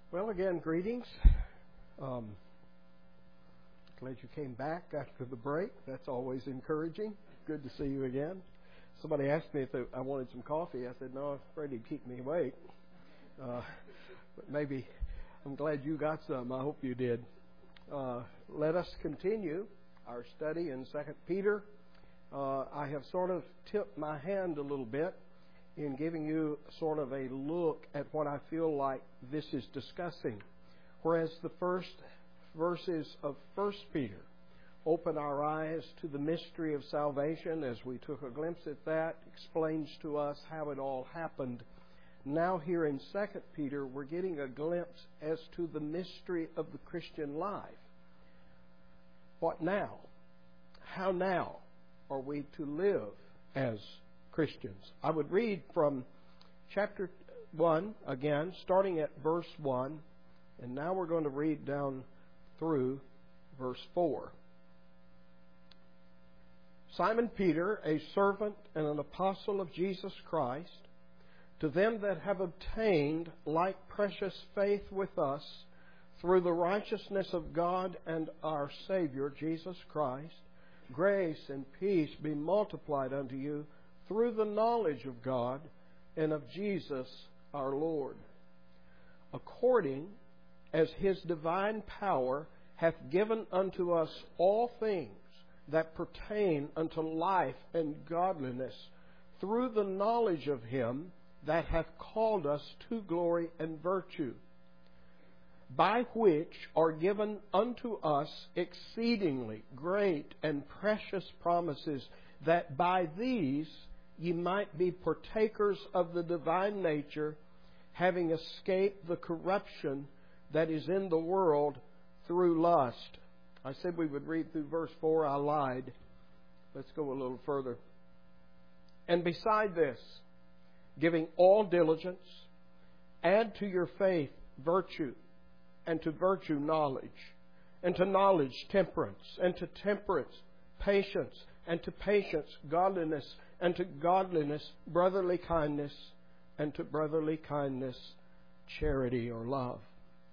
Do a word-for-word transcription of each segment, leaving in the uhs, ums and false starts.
Well, again, greetings. Um, glad you came back after the break. That's always encouraging. Good to see you again. Somebody asked me if I wanted some coffee. I said, no, I'm afraid it'd keep me awake. Uh, but maybe I'm glad you got some. I hope you did. Uh, let us continue our study in Second Peter. Uh, I have sort of tipped my hand a little bit in giving you sort of a look at what I feel like this is discussing. Whereas the first verses of First Peter open our eyes to the mystery of salvation as we took a glimpse at that, explains to us how it all happened. Now here in Second Peter, we're getting a glimpse as to the mystery of the Christian life. What now? How now are we to live as Christians? I would read from chapter one again, starting at verse one, and now we're going to read down through verse four. Simon Peter, a servant and an apostle of Jesus Christ, to them that have obtained like precious faith with us through the righteousness of God and our Savior, Jesus Christ, grace and peace be multiplied unto you through the knowledge of God and of Jesus our Lord, according as His divine power hath given unto us all things that pertain unto life and godliness, through the knowledge of Him that hath called us to glory and virtue, by which are given unto us exceedingly great and precious promises, that by these ye might be partakers of the divine nature, having escaped the corruption that is in the world through lust. I said we would read through verse four. I lied. Let's go a little further. And beside this, giving all diligence, add to your faith virtue, and to virtue knowledge, and to knowledge temperance, and to temperance patience, and to patience godliness, and to godliness brotherly kindness, and to brotherly kindness charity or love.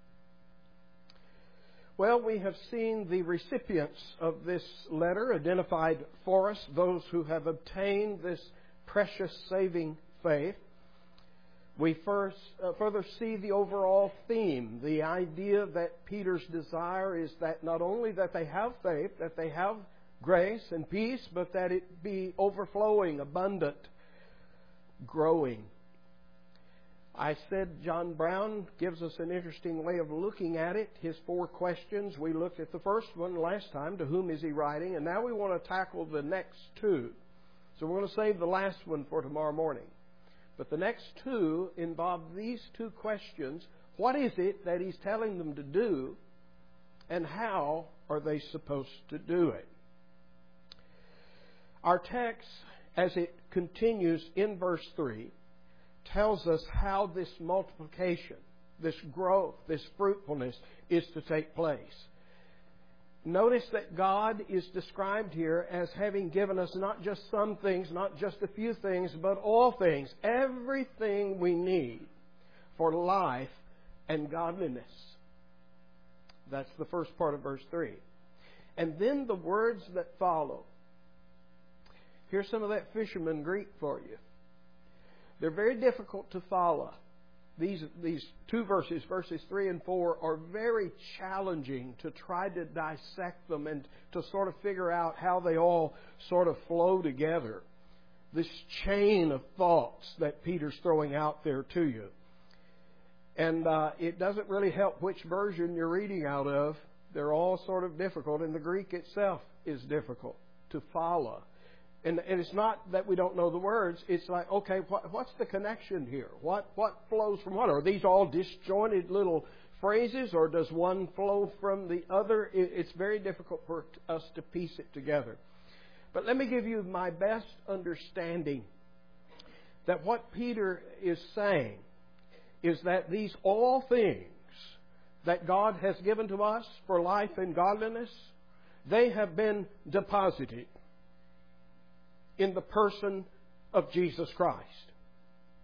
Well, we have seen the recipients of this letter identified for us, those who have obtained this precious saving faith. We first uh, further see the overall theme, the idea that Peter's desire is that not only that they have faith, that they have grace and peace, but that it be overflowing, abundant, growing. I said John Brown gives us an interesting way of looking at it. His four questions. We looked at the first one last time, to whom is he writing? And now we want to tackle the next two. So we're going to save the last one for tomorrow morning. But the next two involve these two questions. What is it that he's telling them to do? And how are they supposed to do it? Our text, as it continues in verse three, tells us how this multiplication, this growth, this fruitfulness is to take place. Notice that God is described here as having given us not just some things, not just a few things, but all things, everything we need for life and godliness. That's the first part of verse three. And then the words that follow. Here's some of that fisherman Greek for you. They're very difficult to follow. These, these two verses, verses three and four, are very challenging to try to dissect them and to sort of figure out how they all sort of flow together. This chain of thoughts that Peter's throwing out there to you. And uh, it doesn't really help which version you're reading out of. They're all sort of difficult, and the Greek itself is difficult to follow. And, and it's not that we don't know the words. It's like, okay, what, what's the connection here? What what flows from what? Are these all disjointed little phrases, or does one flow from the other? It, it's very difficult for us to piece it together. But let me give you my best understanding that what Peter is saying is that these all things that God has given to us for life and godliness, they have been deposited in the person of Jesus Christ.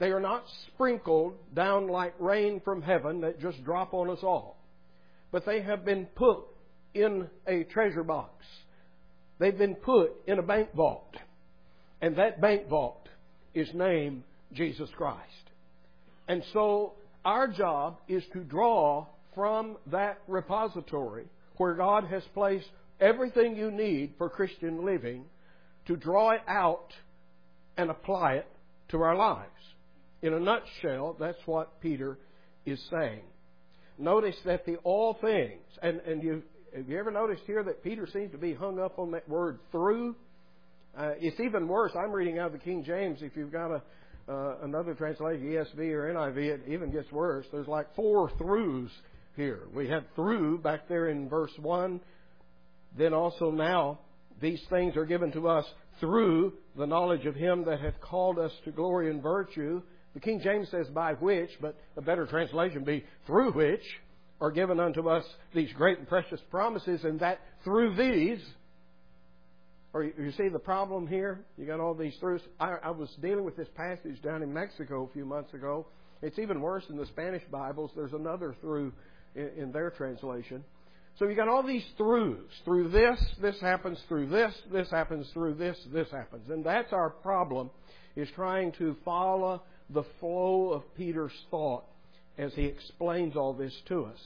They are not sprinkled down like rain from heaven that just drop on us all. But they have been put in a treasure box. They've been put in a bank vault. And that bank vault is named Jesus Christ. And so our job is to draw from that repository where God has placed everything you need for Christian living, to draw it out and apply it to our lives. In a nutshell, that's what Peter is saying. Notice that the all things, and, and you, have you ever noticed here that Peter seems to be hung up on that word through? Uh, it's even worse. I'm reading out of the King James. If you've got a uh, another translation, E S V or N I V, it even gets worse. There's like four throughs here. We had through back there in verse one. Then also now, these things are given to us through the knowledge of Him that hath called us to glory and virtue. The King James says by which, but a better translation would be through which are given unto us these great and precious promises, and that through these, or you see the problem here? You got all these throughs. I, I was dealing with this passage down in Mexico a few months ago. It's even worse in the Spanish Bibles. There's another through in, in their translation. So you got all these throughs. Through this, this happens. Through this, this happens. Through this, this happens. And that's our problem, is trying to follow the flow of Peter's thought as he explains all this to us.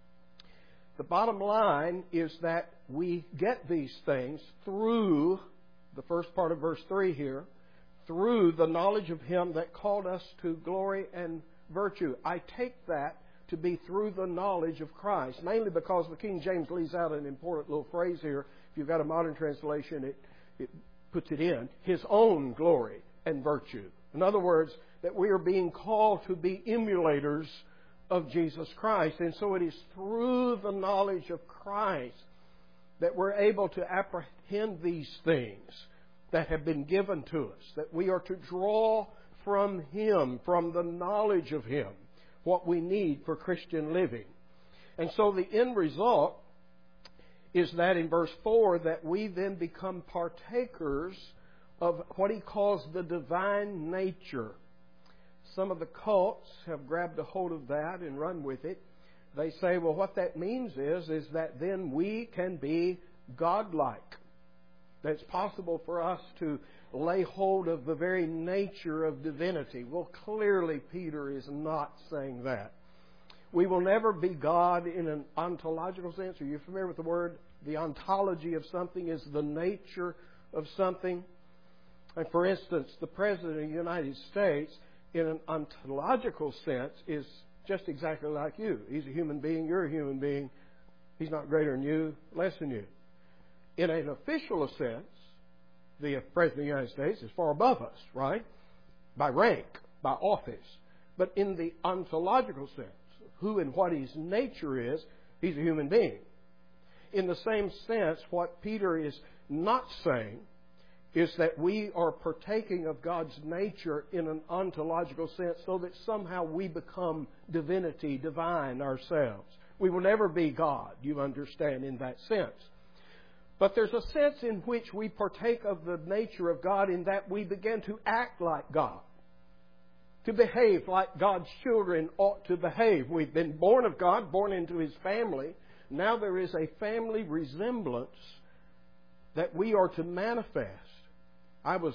The bottom line is that we get these things through, the first part of verse three here, through the knowledge of Him that called us to glory and virtue. I take that to be through the knowledge of Christ, mainly because the King James leaves out an important little phrase here. If you've got a modern translation, it, it puts it in, His own glory and virtue. In other words, that we are being called to be emulators of Jesus Christ. And so it is through the knowledge of Christ that we're able to apprehend these things that have been given to us, that we are to draw from Him, from the knowledge of Him, what we need for Christian living. And so the end result is that in verse four, that we then become partakers of what he calls the divine nature. Some of the cults have grabbed a hold of that and run with it. They say, well, what that means is, is that then we can be godlike. That it's possible for us to lay hold of the very nature of divinity. Well, clearly Peter is not saying that. We will never be God in an ontological sense. Are you familiar with the word? The ontology of something is the nature of something. And for instance, the President of the United States, in an ontological sense, is just exactly like you. He's a human being. You're a human being. He's not greater than you, less than you. In an official sense, the President of the United States is far above us, right? By rank, by office. But in the ontological sense, who and what his nature is, he's a human being. In the same sense, what Peter is not saying is that we are partaking of God's nature in an ontological sense so that somehow we become divinity, divine ourselves. We will never be God, you understand, in that sense. But there's a sense in which we partake of the nature of God in that we begin to act like God, to behave like God's children ought to behave. We've been born of God, born into His family. Now there is a family resemblance that we are to manifest. I was,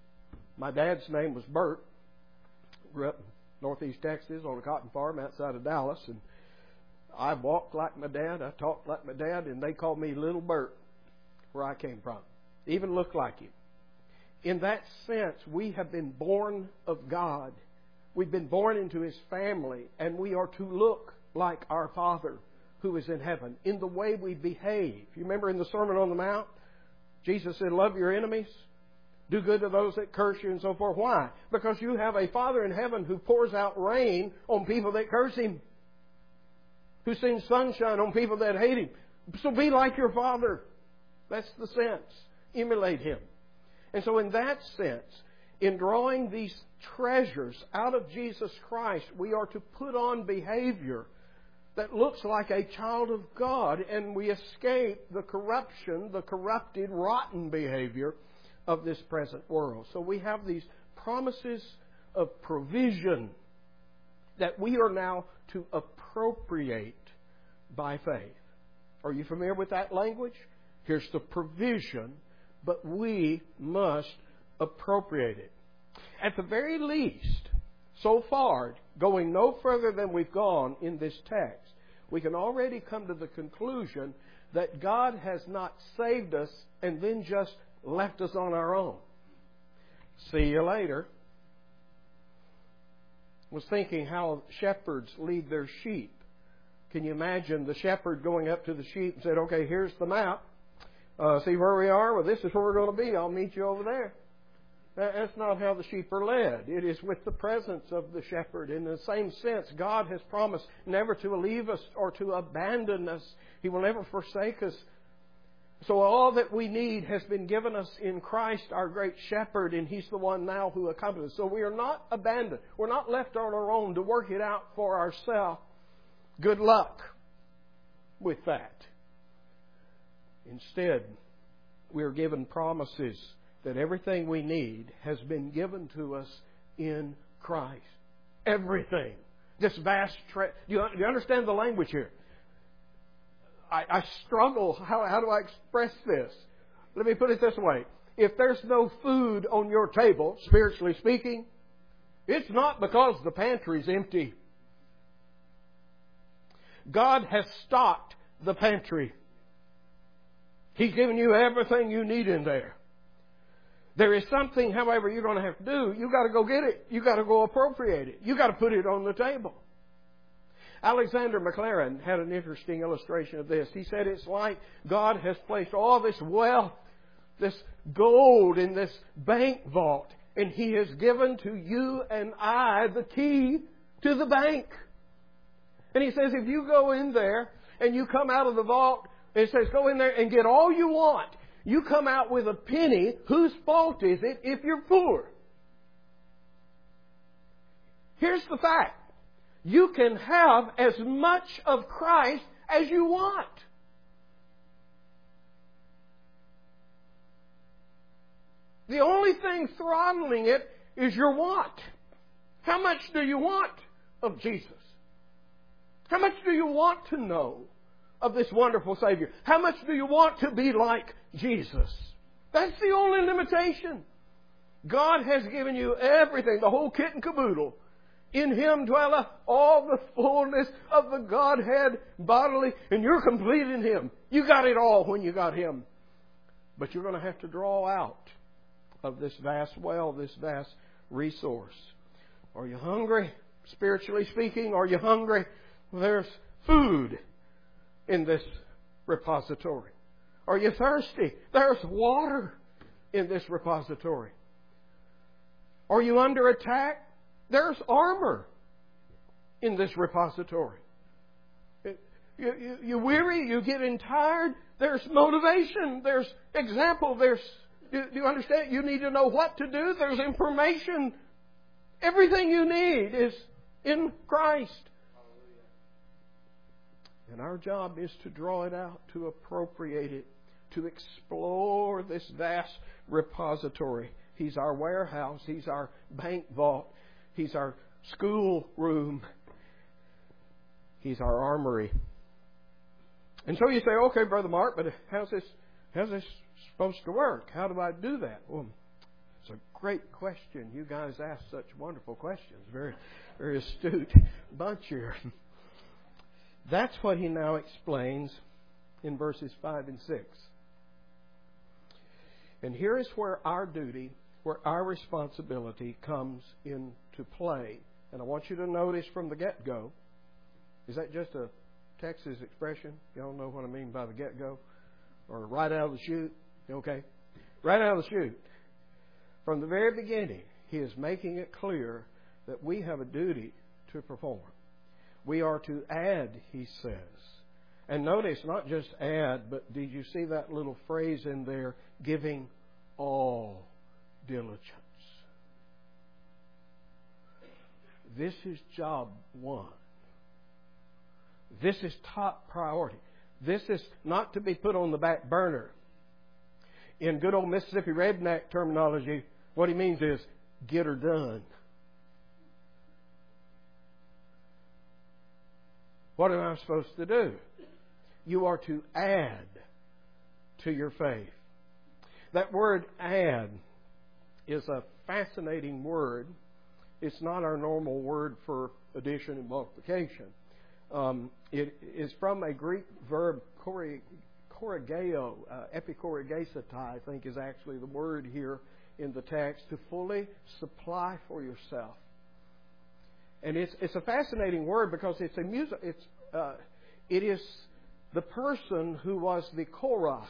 my dad's name was Bert. Grew up in northeast Texas on a cotton farm outside of Dallas. And I walked like my dad, I talked like my dad, and they called me Little Bert, where I came from. Even looked like him. In that sense, we have been born of God. We've been born into His family, and we are to look like our Father who is in heaven in the way we behave. You remember in the Sermon on the Mount, Jesus said, love your enemies, do good to those that curse you, and so forth. Why? Because you have a Father in heaven who pours out rain on people that curse Him, who sends sunshine on people that hate Him. So be like your Father. That's the sense. Emulate Him. And so in that sense, in drawing these treasures out of Jesus Christ, we are to put on behavior that looks like a child of God, and we escape the corruption, the corrupted, rotten behavior of this present world. So we have these promises of provision that we are now to appropriate by faith. Are you familiar with that language? Here's the provision, but we must appropriate it. At the very least, so far, going no further than we've gone in this text, we can already come to the conclusion that God has not saved us and then just left us on our own. See you later. I was thinking how shepherds lead their sheep. Can you imagine the shepherd going up to the sheep and said, okay, here's the map. Uh, see where we are? Well, this is where we're going to be. I'll meet you over there. That's not how the sheep are led. It is with the presence of the shepherd. In the same sense, God has promised never to leave us or to abandon us. He will never forsake us. So all that we need has been given us in Christ, our great shepherd, and He's the one now who accompanies us. So we are not abandoned. We're not left on our own to work it out for ourselves. Good luck with that. Instead, we are given promises that everything we need has been given to us in Christ. Everything. This vast treasure. Do, do you understand the language here? I, I struggle. How, how do I express this? Let me put it this way. If there's no food on your table, spiritually speaking, it's not because the pantry's empty. God has stocked the pantry. He's given you everything you need in there. There is something, however, you're going to have to do. You've got to go get it. You've got to go appropriate it. You've got to put it on the table. Alexander McLaren had an interesting illustration of this. He said it's like God has placed all this wealth, this gold in this bank vault, and He has given to you and I the key to the bank. And He says if you go in there and you come out of the vault, it says go in there and get all you want. You come out with a penny, whose fault is it if you're poor? Here's the fact. You can have as much of Christ as you want. The only thing throttling it is your want. How much do you want of Jesus? How much do you want to know of this wonderful Savior? How much do you want to be like Jesus? That's the only limitation. God has given you everything, the whole kit and caboodle. In Him dwelleth all the fullness of the Godhead bodily, and you're complete in Him. You got it all when you got Him. But you're going to have to draw out of this vast well, this vast resource. Are you hungry, spiritually speaking? Are you hungry? Well, there's food in this repository. Are you thirsty? There's water in this repository. Are you under attack? There's armor in this repository. You, you, you weary, you getting tired, there's motivation, there's example, there's, do, do you understand? You need to know what to do, there's information. Everything you need is in Christ. And our job is to draw it out, to appropriate it, to explore this vast repository. He's our warehouse. He's our bank vault. He's our school room. He's our armory. And so you say, okay, Brother Mark, but how's this, how's this supposed to work? How do I do that? Well, it's a great question. You guys ask such wonderful questions. Very, very astute bunch here. That's what he now explains in verses five and six. And here is where our duty, where our responsibility comes into play. And I want you to notice from the get-go, is that just a Texas expression? Y'all know what I mean by the get-go? Or right out of the chute? Okay. Right out of the chute. From the very beginning, he is making it clear that we have a duty to perform. We are to add, he says. And notice, not just add, but did you see that little phrase in there, giving all diligence? This is job one. This is top priority. This is not to be put on the back burner. In good old Mississippi redneck terminology, what he means is, get her done. What am I supposed to do? You are to add to your faith. That word add is a fascinating word. It's not our normal word for addition and multiplication. Um, it is from a Greek verb, korigeo, uh, epikorigesetai, I think is actually the word here in the text, to fully supply for yourself. And it's it's a fascinating word because it's a music. It's uh, it is the person who was the koros,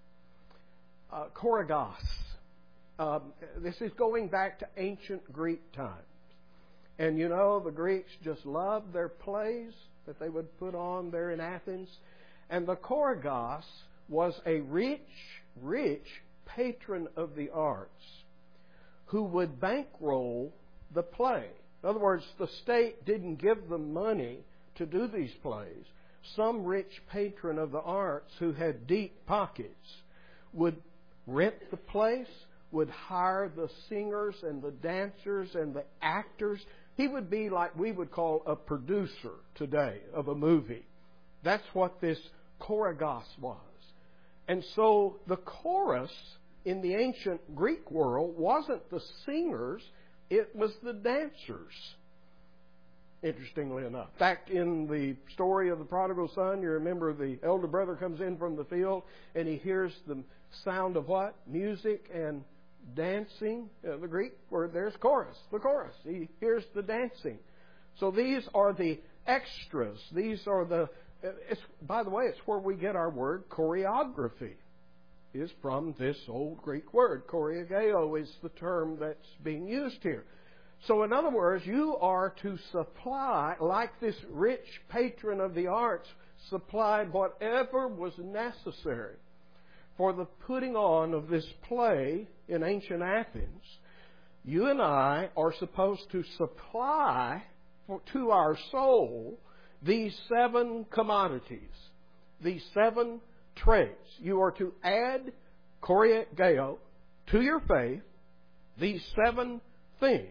uh, korigos. Um, this is going back to ancient Greek times, and you know the Greeks just loved their plays that they would put on there in Athens, and the korigos was a rich, rich patron of the arts who would bankroll the play. In other words, the state didn't give them money to do these plays. Some rich patron of the arts who had deep pockets would rent the place, would hire the singers and the dancers and the actors. He would be like we would call a producer today of a movie. That's what this korigos was. And so the chorus in the ancient Greek world wasn't the singers, it was the dancers. Interestingly enough. Back in the story of the prodigal son, you remember the elder brother comes in from the field and he hears the sound of what? Music and dancing. Uh, the Greek word there's chorus, the chorus. He hears the dancing. So these are the extras. These are the, it's, by the way, it's where we get our word choreography. Is from this old Greek word. Choreogeo is the term that's being used here. So in other words, you are to supply, like this rich patron of the arts supplied whatever was necessary for the putting on of this play in ancient Athens. You and I are supposed to supply for, to our soul these seven commodities, these seven traits. You are to add choreogeo to your faith, these seven things.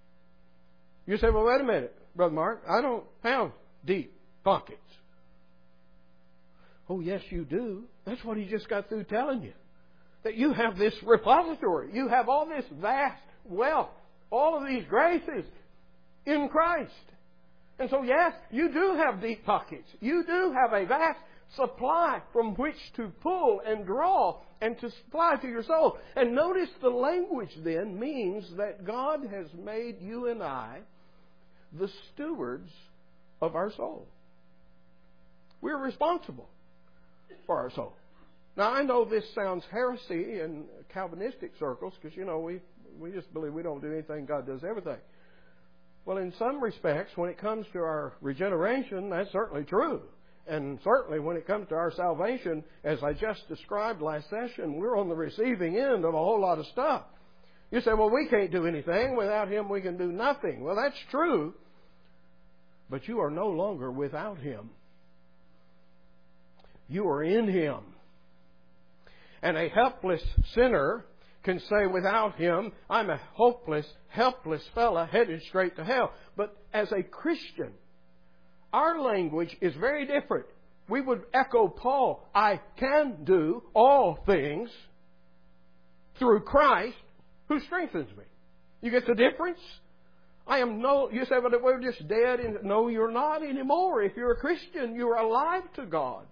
You say, well, wait a minute, Brother Mark, I don't have deep pockets. Oh, yes, you do. That's what he just got through telling you. That you have this repository. You have all this vast wealth, all of these graces in Christ. And so, yes, you do have deep pockets. You do have a vast supply from which to pull and draw and to supply to your soul. And notice the language then means that God has made you and I the stewards of our soul. We're responsible for our soul. Now, I know this sounds heresy in Calvinistic circles because, you know, we, we just believe we don't do anything, God does everything. Well, in some respects, when it comes to our regeneration, that's certainly true. And certainly when it comes to our salvation, as I just described last session, we're on the receiving end of a whole lot of stuff. You say, well, we can't do anything. Without Him, we can do nothing. Well, that's true. But you are no longer without Him. You are in Him. And a helpless sinner can say without Him, I'm a hopeless, helpless fella headed straight to hell. But as a Christian, our language is very different. We would echo Paul, I can do all things through Christ who strengthens me. You get the difference? I am no, you say, well, we're just dead. And no, you're not anymore. If you're a Christian, you're alive to God.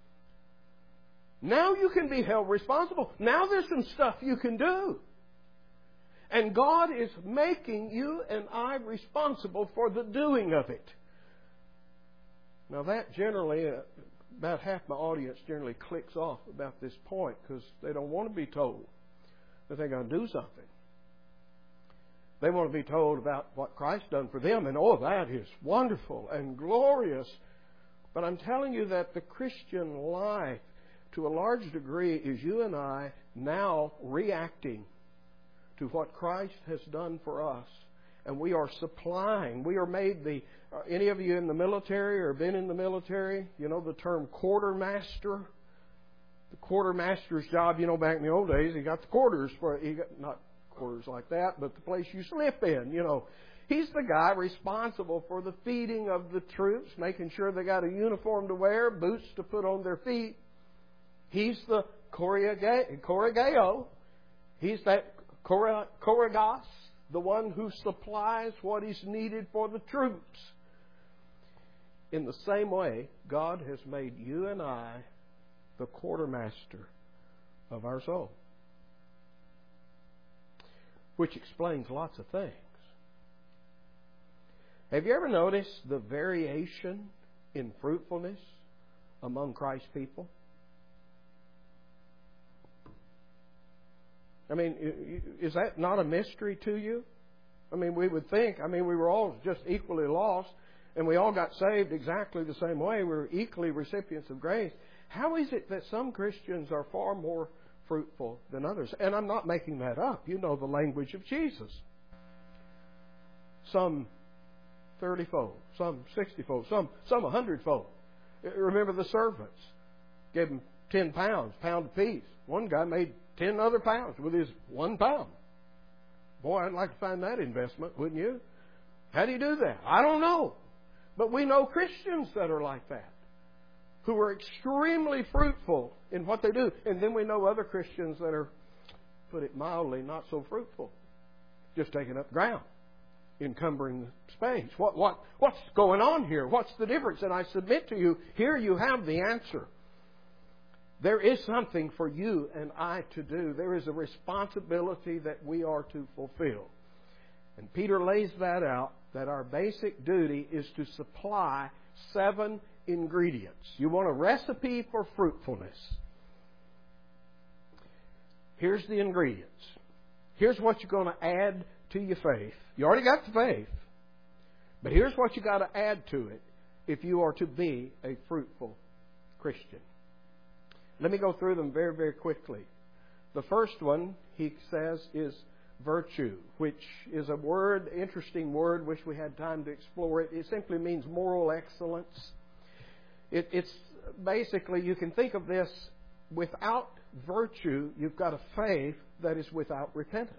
Now you can be held responsible. Now there's some stuff you can do. And God is making you and I responsible for the doing of it. Now that generally, uh, about half my audience generally clicks off about this point because they don't want to be told that they're going to do something. They want to be told about what Christ done for them, and all that is wonderful and glorious. But I'm telling you that the Christian life, to a large degree, is you and I now reacting to what Christ has done for us. And we are supplying. We are made the... Uh, any of you in the military or been in the military, you know the term quartermaster? The quartermaster's job, you know, back in the old days, he got the quarters for... He got, not quarters like that, but the place you sleep in, you know. He's the guy responsible for the feeding of the troops, making sure they got a uniform to wear, boots to put on their feet. He's the Korigeo. He's that Korigos, the one who supplies what is needed for the troops. In the same way, God has made you and I the quartermaster of our soul, which explains lots of things. Have you ever noticed the variation in fruitfulness among Christ's people? I mean, is that not a mystery to you? I mean, we would think, I mean, we were all just equally lost, and we all got saved exactly the same way. We were equally recipients of grace. How is it that some Christians are far more fruitful than others? And I'm not making that up. You know the language of Jesus. Some thirty-fold, some sixty-fold, some some a hundred-fold. Remember the servants. Gave them ten pounds, pound apiece. One guy made ten other pounds with his one pound. Boy, I'd like to find that investment, wouldn't you? How do you do that? I don't know. But we know Christians that are like that, who are extremely fruitful in what they do. And then we know other Christians that are, put it mildly, not so fruitful, just taking up ground, encumbering the space. What, what, what's going on here? What's the difference? And I submit to you, here you have the answer. There is something for you and I to do. There is a responsibility that we are to fulfill. And Peter lays that out, that our basic duty is to supply seven ingredients. You want a recipe for fruitfulness. Here's the ingredients. Here's what you're going to add to your faith. You already got the faith. But here's what you got to add to it if you are to be a fruitful Christian. Let me go through them very, very quickly. The first one, he says, is virtue, which is a word, interesting word, wish we had time to explore it. It simply means moral excellence. It, it's basically, you can think of this, without virtue, you've got a faith that is without repentance.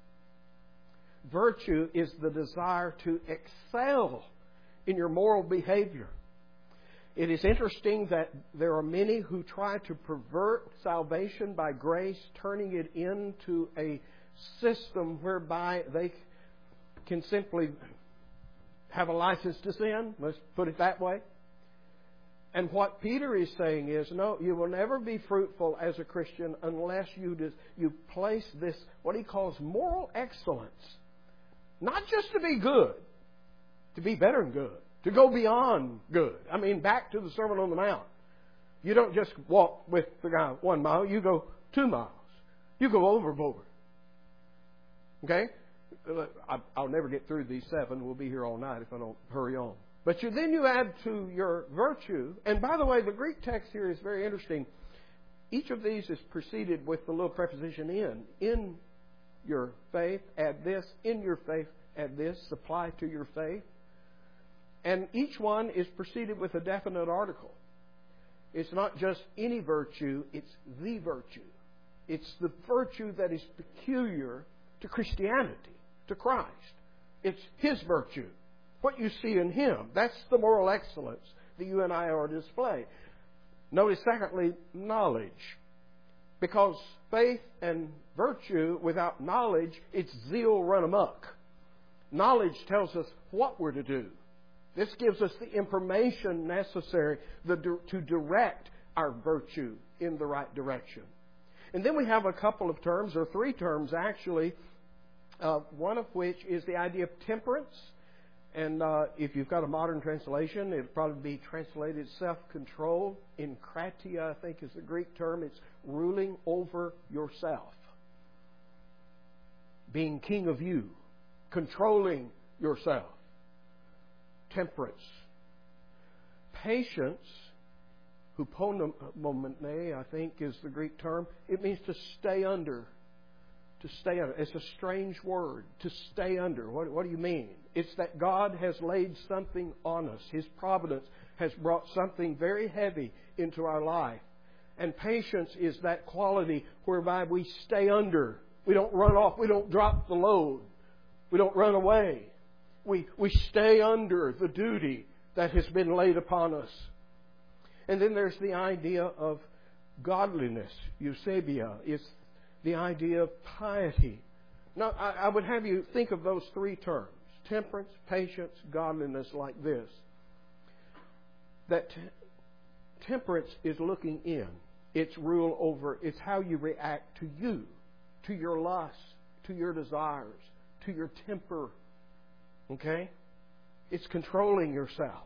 Virtue is the desire to excel in your moral behavior. It is interesting that there are many who try to pervert salvation by grace, turning it into a system whereby they can simply have a license to sin. Let's put it that way. And what Peter is saying is, no, you will never be fruitful as a Christian unless you do, you place this, what he calls moral excellence. Not just to be good, to be better than good, to go beyond good. I mean, back to the Sermon on the Mount. You don't just walk with the guy one mile, you go two miles. You go overboard. Okay? I'll never get through these seven. We'll be here all night if I don't hurry on. But you, then you add to your virtue. And by the way, the Greek text here is very interesting. Each of these is preceded with the little preposition in. In your faith, add this. In your faith, add this. Supply to your faith. And each one is preceded with a definite article. It's not just any virtue, it's the virtue. It's the virtue that is peculiar to Christianity, to Christ. It's His virtue. What you see in Him. That's the moral excellence that you and I are to display. Notice, secondly, knowledge. Because faith and virtue without knowledge, it's zeal run amok. Knowledge tells us what we're to do. This gives us the information necessary to direct our virtue in the right direction. And then we have a couple of terms, or three terms actually, uh, one of which is the idea of temperance. And uh, if you've got a modern translation, it'll probably be translated self-control. Enkratia, I think, is the Greek term. It's ruling over yourself. Being king of you. Controlling yourself. Temperance. Patience, hupomone, I think is the Greek term. It means to stay under. To stay under. It's a strange word. To stay under. What, what do you mean? It's that God has laid something on us. His providence has brought something very heavy into our life. And patience is that quality whereby we stay under. We don't run off. We don't drop the load. We don't run away. We, we stay under the duty that has been laid upon us. And then there's the idea of godliness. Eusebia is the idea of piety. Now, I, I would have you think of those three terms: temperance, patience, godliness, like this. That t- temperance is looking in. It's rule over, it's how you react to you, to your lusts, to your desires, to your temper. Okay? It's controlling yourself.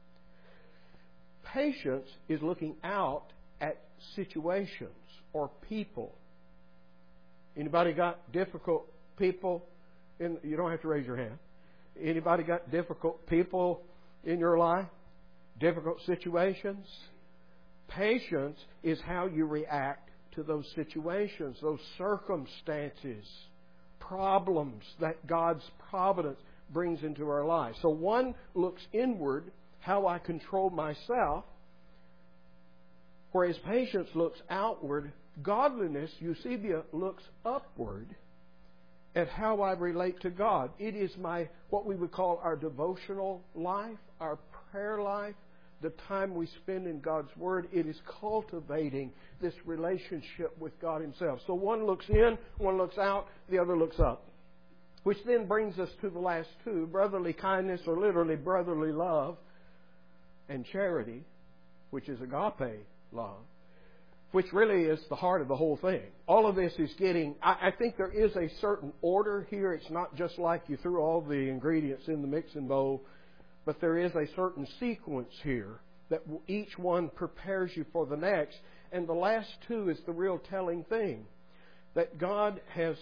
Patience is looking out at situations or people. Anybody got difficult people? In, you don't have to raise your hand. Anybody got difficult people in your life? Difficult situations? Patience is how you react to those situations, those circumstances, problems that God's providence brings into our lives. So one looks inward, how I control myself, whereas patience looks outward. Godliness, Eusebia, looks upward at how I relate to God. It is my, what we would call our devotional life, our prayer life, the time we spend in God's Word. It is cultivating this relationship with God Himself. So one looks in, one looks out, the other looks up. Which then brings us to the last two, brotherly kindness, or literally brotherly love, and charity, which is agape love, which really is the heart of the whole thing. All of this is getting, I, I think there is a certain order here. It's not just like you threw all the ingredients in the mixing bowl, but there is a certain sequence here that each one prepares you for the next. And the last two is the real telling thing, that God has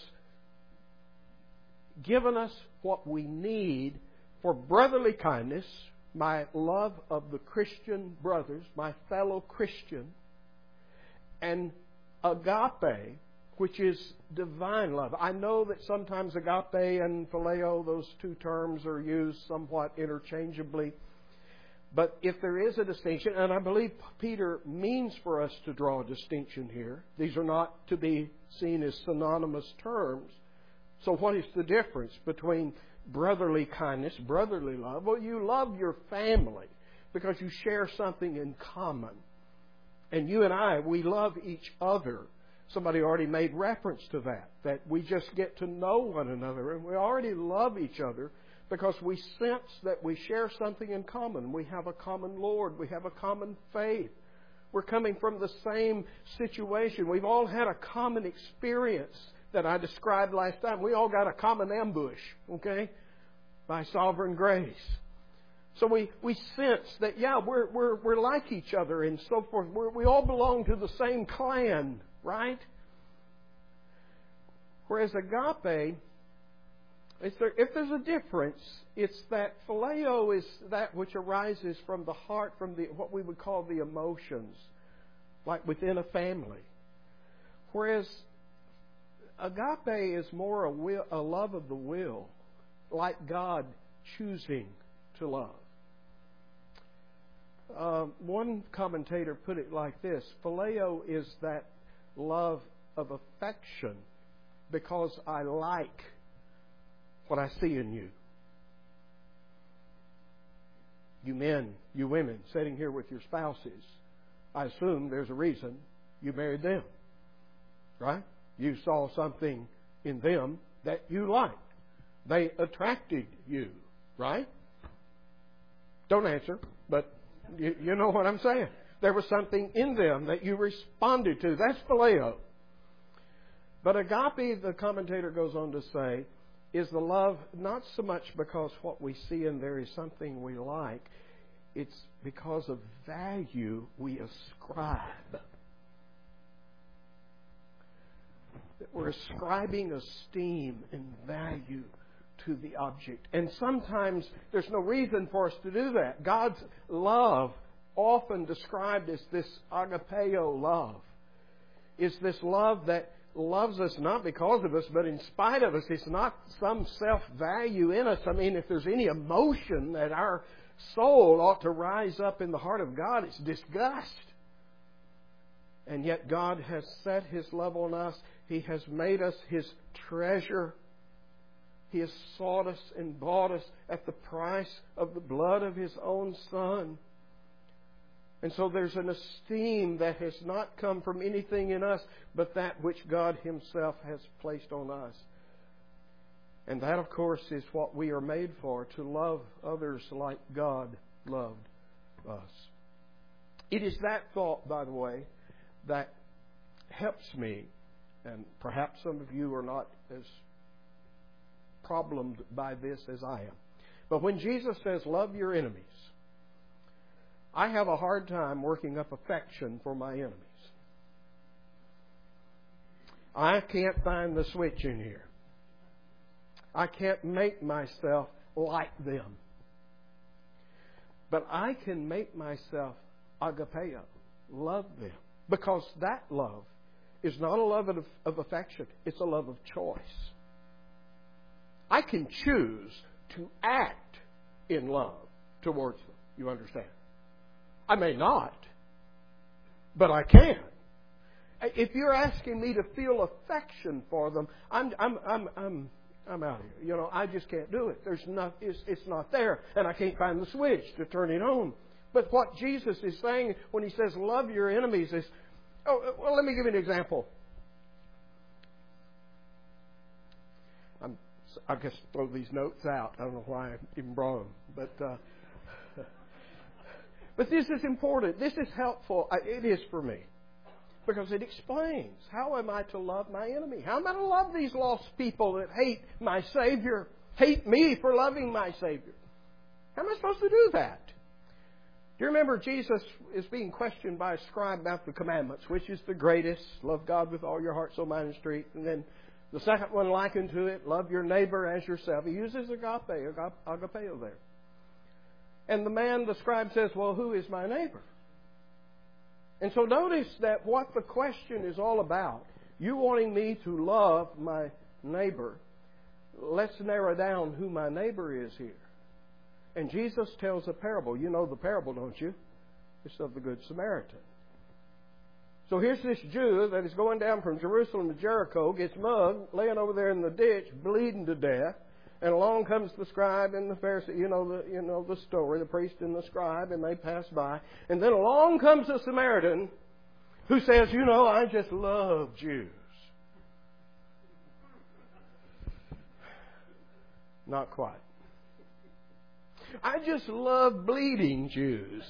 given us what we need for brotherly kindness, my love of the Christian brothers, my fellow Christian, and agape, which is divine love. I know that sometimes agape and phileo, those two terms, are used somewhat interchangeably. But if there is a distinction, and I believe Peter means for us to draw a distinction here, these are not to be seen as synonymous terms. So what is the difference between brotherly kindness, brotherly love? Well, you love your family because you share something in common. And you and I, we love each other. Somebody already made reference to that, that we just get to know one another, and we already love each other because we sense that we share something in common. We have a common Lord. We have a common faith. We're coming from the same situation. We've all had a common experience that I described last time. We all got a common ambush, okay, by sovereign grace. So we, we sense that, yeah, we're, we're, we're like each other and so forth. We're, we all belong to the same clan, right? Whereas agape, is there, if there's a difference, it's that phileo is that which arises from the heart, from the what we would call the emotions, like within a family. Whereas agape is more a, will, a love of the will, like God choosing to love. Uh, one commentator put it like this: phileo is that love of affection because I like what I see in you. You men, you women sitting here with your spouses, I assume there's a reason you married them, right? You saw something in them that you liked. They attracted you, right? Don't answer, but you, you know what I'm saying. There was something in them that you responded to. That's phileo. But agape, the commentator goes on to say, is the love not so much because what we see in there is something we like. It's because of value we ascribe. That we're ascribing esteem and value to the object. And sometimes there's no reason for us to do that. God's love, often described as this agapeo love, is this love that loves us not because of us, but in spite of us. It's not some self-value in us. I mean, if there's any emotion that our soul ought to rise up in the heart of God, it's disgust. And yet God has set His love on us. He has made us His treasure. He has sought us and bought us at the price of the blood of His own Son. And so there's an esteem that has not come from anything in us, but that which God Himself has placed on us. And that, of course, is what we are made for, to love others like God loved us. It is that thought, by the way, that helps me, and perhaps some of you are not as problemed by this as I am. But when Jesus says, love your enemies, I have a hard time working up affection for my enemies. I can't find the switch in here. I can't make myself like them. But I can make myself agapeo, love them. Because that love is not a love of, of affection, it's a love of choice. I can choose to act in love towards them. You understand? I may not, but I can. If you're asking me to feel affection for them, I'm I'm I'm I'm I'm out here. You know, I just can't do it. There's not it's, it's not there, and I can't find the switch to turn it on. But what Jesus is saying when He says love your enemies is, oh well, let me give you an example. I'm I guess throw these notes out. I don't know why I even brought them, but. Uh, But this is important. This is helpful. It is for me. Because it explains, how am I to love my enemy? How am I to love these lost people that hate my Savior, hate me for loving my Savior? How am I supposed to do that? Do you remember Jesus is being questioned by a scribe about the commandments, which is the greatest? Love God with all your heart, soul, mind, and strength. And then the second one likened to it, love your neighbor as yourself. He uses agape, agapeo there. And the man, the scribe, says, well, who is my neighbor? And so notice that what the question is all about, you wanting me to love my neighbor, let's narrow down who my neighbor is here. And Jesus tells a parable. You know the parable, don't you? It's of the Good Samaritan. So here's this Jew that is going down from Jerusalem to Jericho, gets mugged, laying over there in the ditch, bleeding to death. And along comes the scribe and the Pharisee, you know the you know the story, the priest and the scribe, and they pass by. And then along comes the Samaritan who says, you know, I just love Jews. Not quite. I just love bleeding Jews.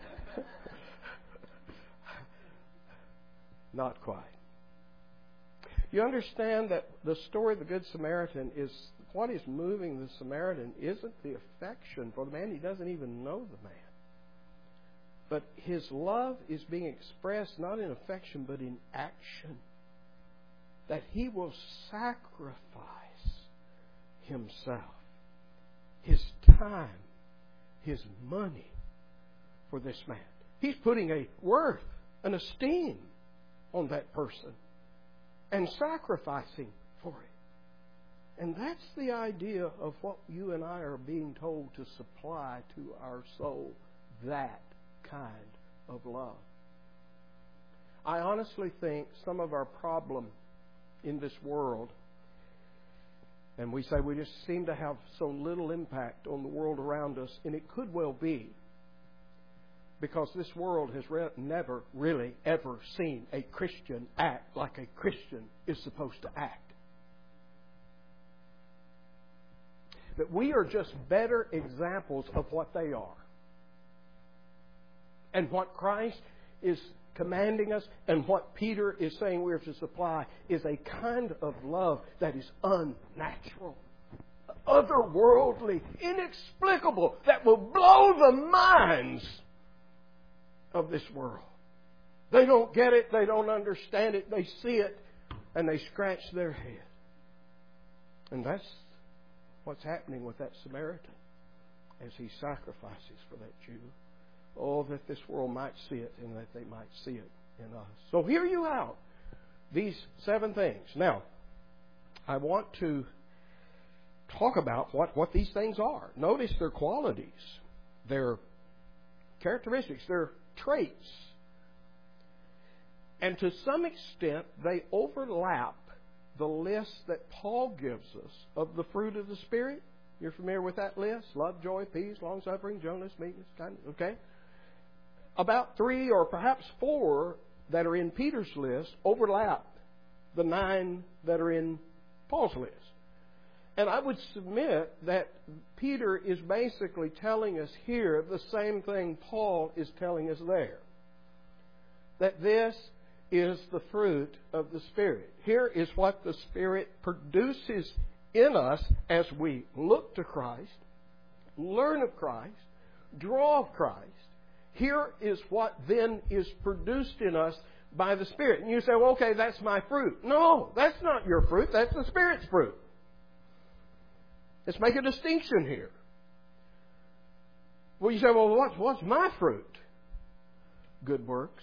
Not quite. You understand that the story of the Good Samaritan is, what is moving the Samaritan isn't the affection for the man. He doesn't even know the man. But his love is being expressed not in affection but in action. That he will sacrifice himself, his time, his money for this man. He's putting a worth, an esteem on that person and sacrificing for it. And that's the idea of what you and I are being told to supply to our soul, that kind of love. I honestly think some of our problem in this world, and we say we just seem to have so little impact on the world around us, and it could well be because this world has re- never really ever seen a Christian act like a Christian is supposed to act. That we are just better examples of what they are. And what Christ is commanding us and what Peter is saying we are to supply is a kind of love that is unnatural, otherworldly, inexplicable, that will blow the minds of this world. They don't get it, they don't understand it, they see it, and they scratch their head. And that's what's happening with that Samaritan as he sacrifices for that Jew. Oh, that this world might see it and that they might see it in us. So hear you out these seven things. Now, I want to talk about what, what these things are. Notice their qualities, their characteristics, their traits. And to some extent, they overlap the list that Paul gives us of the fruit of the Spirit. You're familiar with that list? Love, joy, peace, long-suffering, gentleness, meekness, kindness. Okay? About three or perhaps four that are in Peter's list overlap the nine that are in Paul's list. And I would submit that Peter is basically telling us here the same thing Paul is telling us there. That this is the fruit of the Spirit. Here is what the Spirit produces in us as we look to Christ, learn of Christ, draw of Christ. Here is what then is produced in us by the Spirit. And you say, well, okay, that's my fruit. No, that's not your fruit. That's the Spirit's fruit. Let's make a distinction here. Well, you say, well, what's, what's my fruit? Good works.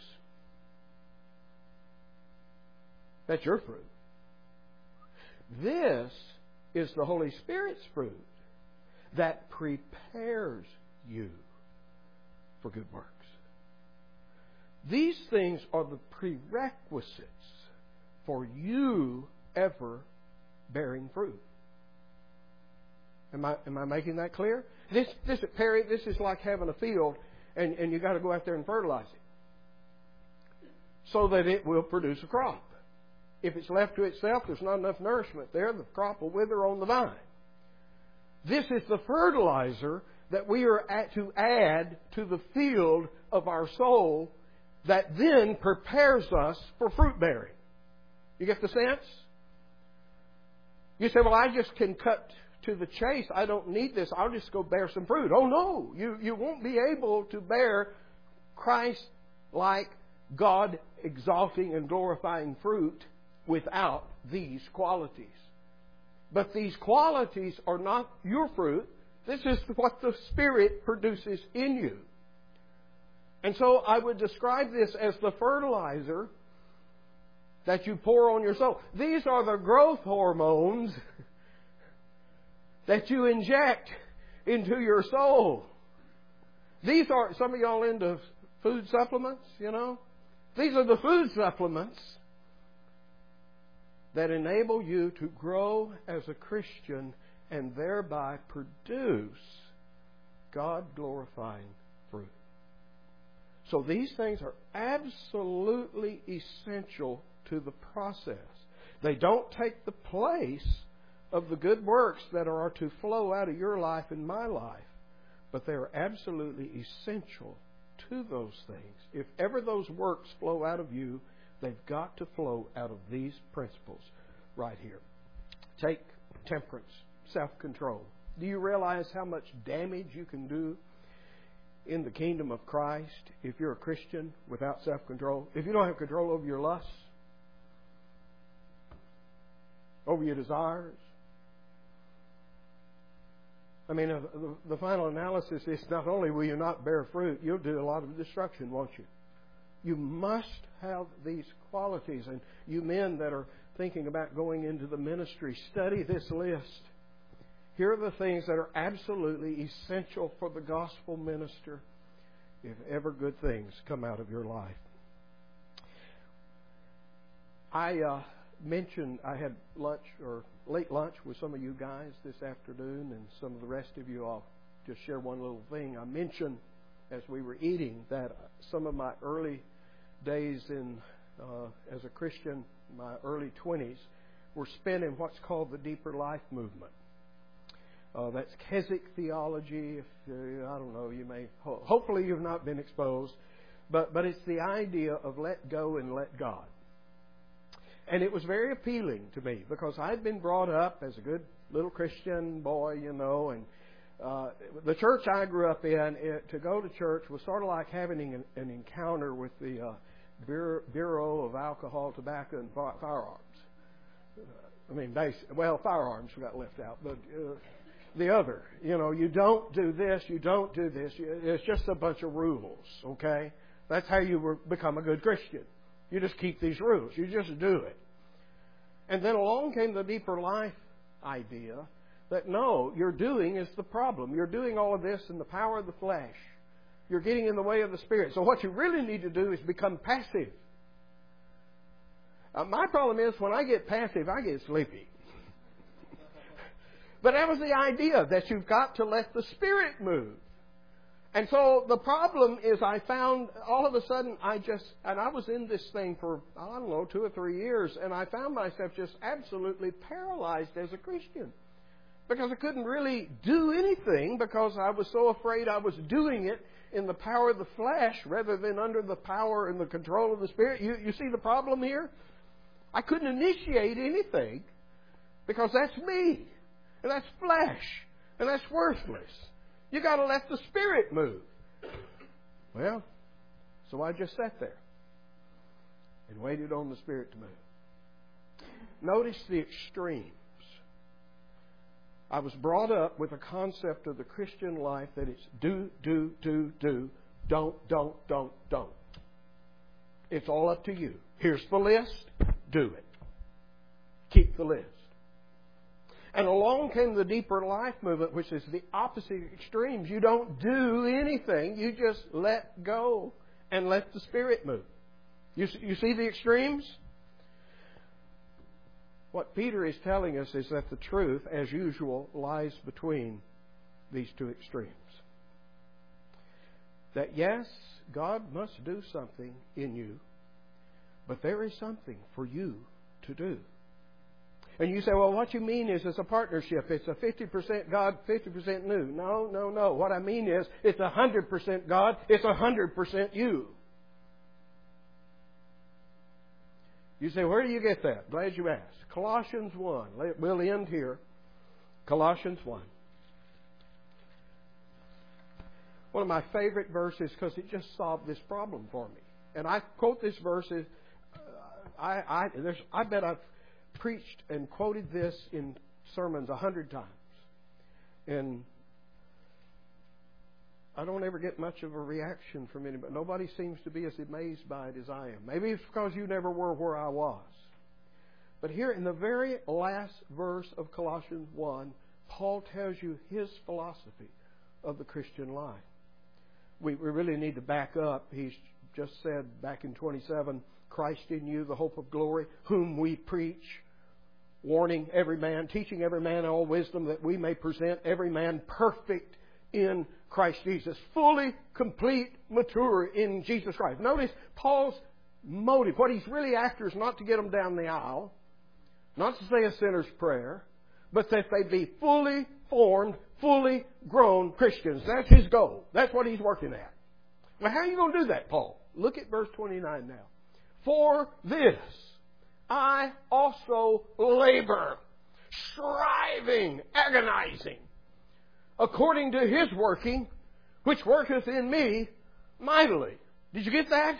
That's your fruit. This is the Holy Spirit's fruit that prepares you for good works. These things are the prerequisites for you ever bearing fruit. Am I am I making that clear? This this Perry, this is like having a field and, and you got to go out there and fertilize it so that it will produce a crop. If it's left to itself, there's not enough nourishment there, the crop will wither on the vine. This is the fertilizer that we are at to add to the field of our soul that then prepares us for fruit bearing. You get the sense? You say, well, I just can cut to the chase. I don't need this. I'll just go bear some fruit. Oh, no. You, you won't be able to bear Christ-like, God-exalting and glorifying fruit without these qualities. But these qualities are not your fruit. This is what the Spirit produces in you. And so I would describe this as the fertilizer that you pour on your soul. These are the growth hormones that you inject into your soul. These are, some of y'all into food supplements, you know? These are the food supplements that enable you to grow as a Christian and thereby produce God-glorifying fruit. So these things are absolutely essential to the process. They don't take the place of the good works that are to flow out of your life and my life, but they are absolutely essential to those things. If ever those works flow out of you, they've got to flow out of these principles right here. Take temperance, self-control. Do you realize how much damage you can do in the kingdom of Christ if you're a Christian without self-control? If you don't have control over your lusts, over your desires. I mean, uh, the, the final analysis is not only will you not bear fruit, you'll do a lot of destruction, won't you? You must have these qualities. And you men that are thinking about going into the ministry, study this list. Here are the things that are absolutely essential for the gospel minister if ever good things come out of your life. I uh, mentioned I had lunch or late lunch with some of you guys this afternoon, and some of the rest of you, I'll just share one little thing. I mentioned as we were eating that some of my early days in uh, as a Christian, my early twenties, were spent in what's called the Deeper Life movement. Uh, that's Keswick theology. If uh, I don't know, you may. Ho- hopefully, you've not been exposed, but but it's the idea of let go and let God. And it was very appealing to me because I'd been brought up as a good little Christian boy, you know, and uh, the church I grew up in, it, to go to church was sort of like having an, an encounter with the uh, Bureau of Alcohol, Tobacco, and Firearms. Uh, I mean, basically, well, firearms got left out, but uh, the other, you know, you don't do this, you don't do this. It's just a bunch of rules, okay? That's how you were, become a good Christian. You just keep these rules. You just do it. And then along came the Deeper Life idea that no, your doing is the problem. You're doing all of this in the power of the flesh. You're getting in the way of the Spirit. So what you really need to do is become passive. Uh, my problem is when I get passive, I get sleepy. But that was the idea, that you've got to let the Spirit move. And so the problem is I found all of a sudden I just, and I was in this thing for, I don't know, two or three years, and I found myself just absolutely paralyzed as a Christian. Because I couldn't really do anything because I was so afraid I was doing it in the power of the flesh rather than under the power and the control of the Spirit. You, you see the problem here? I couldn't initiate anything because that's me. And that's flesh. And that's worthless. You got to let the Spirit move. Well, so I just sat there and waited on the Spirit to move. Notice the extremes. I was brought up with a concept of the Christian life that it's do, do, do, do, don't, don't, don't, don't. It's all up to you. Here's the list. Do it. Keep the list. And along came the deeper life movement, which is the opposite extremes. You don't do anything. You just let go and let the Spirit move. You, you see the extremes? What Peter is telling us is that the truth, as usual, lies between these two extremes. That yes, God must do something in you, but there is something for you to do. And you say, well, what you mean is it's a partnership. It's a fifty percent God, fifty percent new. No, no, no. What I mean is it's one hundred percent God, it's one hundred percent you. You say, where do you get that? Glad you asked. Colossians one. We'll end here. Colossians one. One of my favorite verses because it just solved this problem for me. And I quote this verse. Uh, I, I, there's, I bet I've preached and quoted this in sermons a hundred times. And I don't ever get much of a reaction from anybody. Nobody seems to be as amazed by it as I am. Maybe it's because you never were where I was. But here in the very last verse of Colossians one, Paul tells you his philosophy of the Christian life. We, we really need to back up. He's just said back in twenty-seven, Christ in you, the hope of glory, whom we preach, warning every man, teaching every man all wisdom, that we may present every man perfect in Christ Jesus. Fully, complete, mature in Jesus Christ. Notice Paul's motive. What he's really after is not to get them down the aisle, not to say a sinner's prayer, but that they be fully formed, fully grown Christians. That's his goal. That's what he's working at. Well, how are you going to do that, Paul? Look at verse twenty-nine now. For this I also labor, striving, agonizing, according to His working, which worketh in me mightily. Did you get that?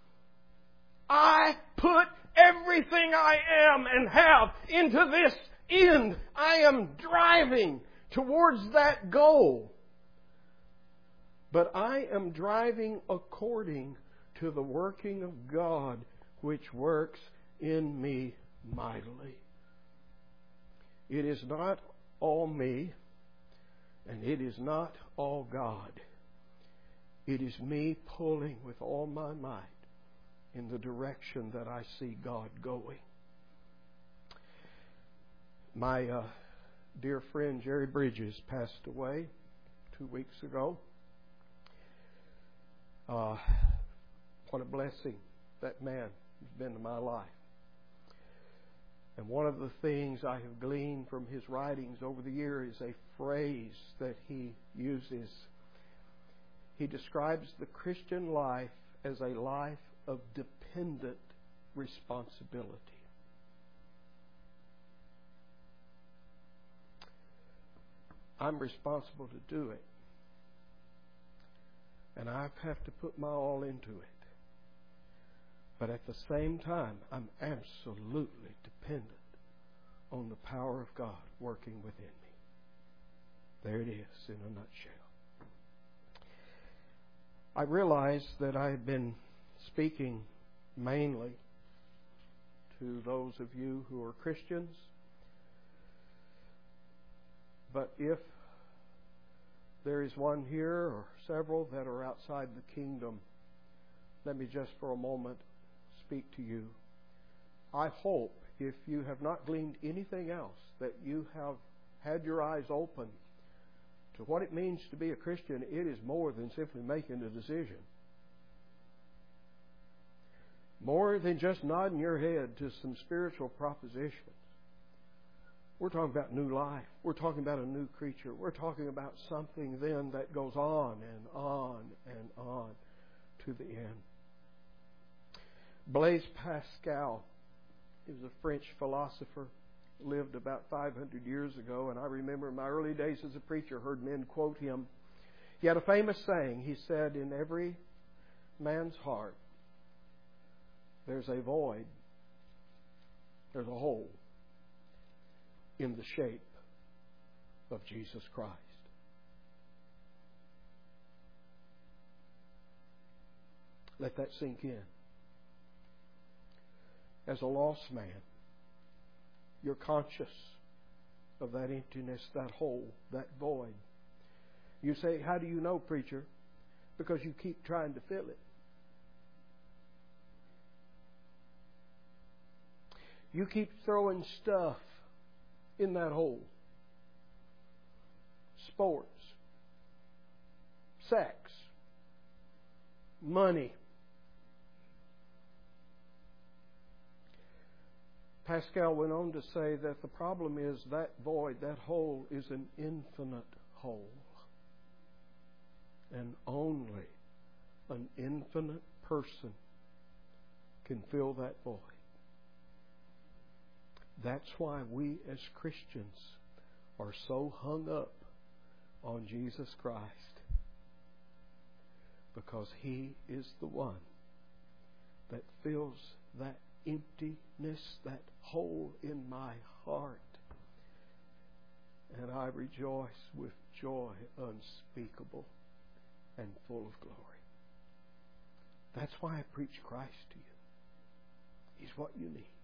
I put everything I am and have into this end. I am driving towards that goal. But I am driving according to the working of God, which works in me mightily. It is not all me, and it is not all God. It is me pulling with all my might in the direction that I see God going. My uh, dear friend Jerry Bridges passed away two weeks ago. Uh, what a blessing that man has been to my life. And one of the things I have gleaned from his writings over the years is a phrase that he uses. He describes the Christian life as a life of dependent responsibility. I'm responsible to do it. And I have to put my all into it. But at the same time, I'm absolutely dependent on the power of God working within me. There it is in a nutshell. I realize that I've been speaking mainly to those of you who are Christians. But if there is one here or several that are outside the kingdom, let me just for a moment speak to you. I hope, if you have not gleaned anything else, that you have had your eyes open to what it means to be a Christian. It is more than simply making a decision. More than just nodding your head to some spiritual propositions. We're talking about new life. We're talking about a new creature. We're talking about something then that goes on and on and on to the end. Blaise Pascal, he was a French philosopher, lived about five hundred years ago, and I remember in my early days as a preacher heard men quote him. He had a famous saying. He said, "In every man's heart there's a void, there's a hole in the shape of Jesus Christ." Let that sink in. As a lost man, you're conscious of that emptiness, that hole, that void. You say, "How do you know, preacher?" Because you keep trying to fill it. You keep throwing stuff in that hole. Sports, sex, money. Pascal went on to say that the problem is that void, that hole, is an infinite hole. And only an infinite person can fill that void. That's why we as Christians are so hung up on Jesus Christ. Because He is the one that fills that emptiness, that hole in my heart. And I rejoice with joy unspeakable and full of glory. That's why I preach Christ to you. He's what you need.